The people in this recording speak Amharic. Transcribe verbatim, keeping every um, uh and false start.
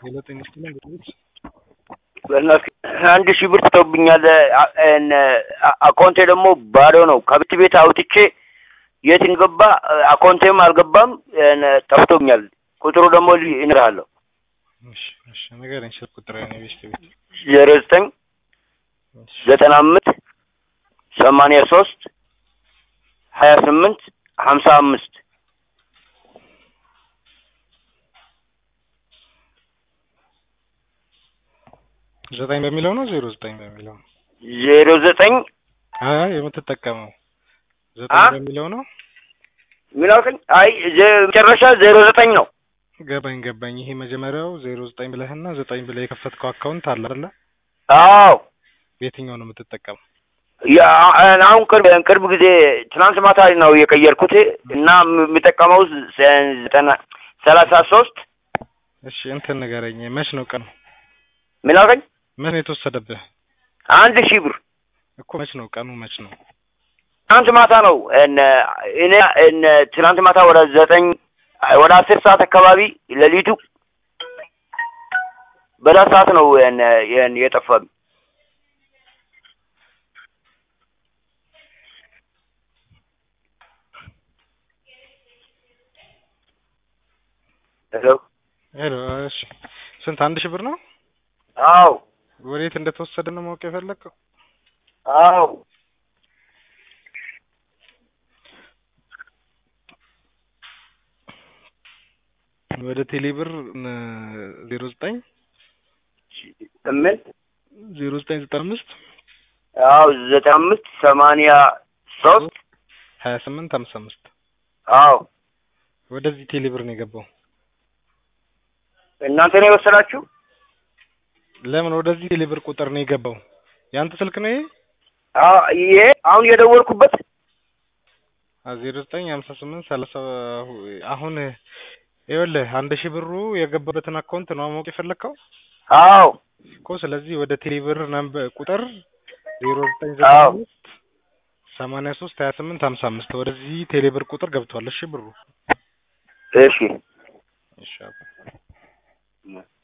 የለጠኝ ስትለኝ ግጥምት በእናትህ አንድ ሺህ ብር ተውብኛል። እነ አካውንቴ ደግሞ ባዶ ነው። ከቤት ቤት አውጥቼ የት እንገባ አካውንቴም አልገባም ጠፍቶብኛል። ቁጥሩ ደግሞ እነግርሃለሁ። እሺ እሺ ንገረኝ። ስልክ ቁጥር ነው ቤት ቤት ዜሮ ዘጠኝ ዘጠና አምስት ሰማንያ ሶስት ሀያ ስምንት ሀምሳ አምስት ዘጠኝ በሚለው ነው ዜሮ ዘጠኝ በሚለው ነው? ዜሮ ዘጠኝ አይ የምትጠቀመው ዘጠኝ በሚለው ነው? ምን አልከኝ? አይ መጨረሻ ዜሮ ዘጠኝ ነው። ገባኝ ገባኝ። ይሄ መጀመሪያው ዜሮ ዘጠኝ ብለህና ዘጠኝ ብለህ የከፈትከው አካውንት አለ አይደል? አዎ። የትኛው ነው የምትጠቀመው? ያ አሁን ቅርብ ቅርብ ጊዜ ትናንት ማታ ነው የቀየርኩት እና የምጠቀመው ዘጠና ሰላሳ ሶስት እሺ እንትን ንገረኝ። መች ነው ቀኑ? ምን አልከኝ? መች ነው የተወሰደብህ? አንድ ሺህ ብር እኮ መች ነው ቀኑ? መች ነው? ትናንት ማታ ነው። እነ እኔ እነ ትናንት ማታ ወደ ዘጠኝ ወደ አስር ሰዓት አካባቢ ለሊቱ በዛ ሰዓት ነው እነ የጠፋብኝ። ሄሎ ሄሎ። እሺ ስንት? አንድ ሺህ ብር ነው? አዎ። ወዴት እንደተወሰደ ነው ማወቅ የፈለከው? አዎ። ወደ ቴሌብር ዜሮ ዘጠኝ ስምንት ዜሮ ዘጠኝ ዘጠና አምስት አዎ ዘጠና አምስት ሰማንያ ሶስት ሀያ ስምንት ሀምሳ አምስት አዎ። ወደዚህ ቴሌብር ነው የገባው። እናንተ ነው የወሰዳችሁ? ለምን ወደዚህ ቴሌብር ቁጥር ነው የገባው? ያንተ ስልክ ነው ይሄ? አዎ ይሄ አሁን የደወልኩበት ዜሮ ዘጠኝ ሀምሳ ስምንት ሰላሳ አሁን ይኸውልህ አንድ ሺህ ብሩ የገባበትን አካውንት ነው ማወቅ የፈለከው? አዎ እኮ ስለዚህ ወደ ቴሌብር ነምበር ቁጥር ዜሮ ዘጠኝ ዘጠና አምስት ሰማንያ ሶስት ሀያ ስምንት ሀምሳ አምስት ወደዚህ ቴሌብር ቁጥር ገብቷል። እሺ ብሩ እሺ እሺ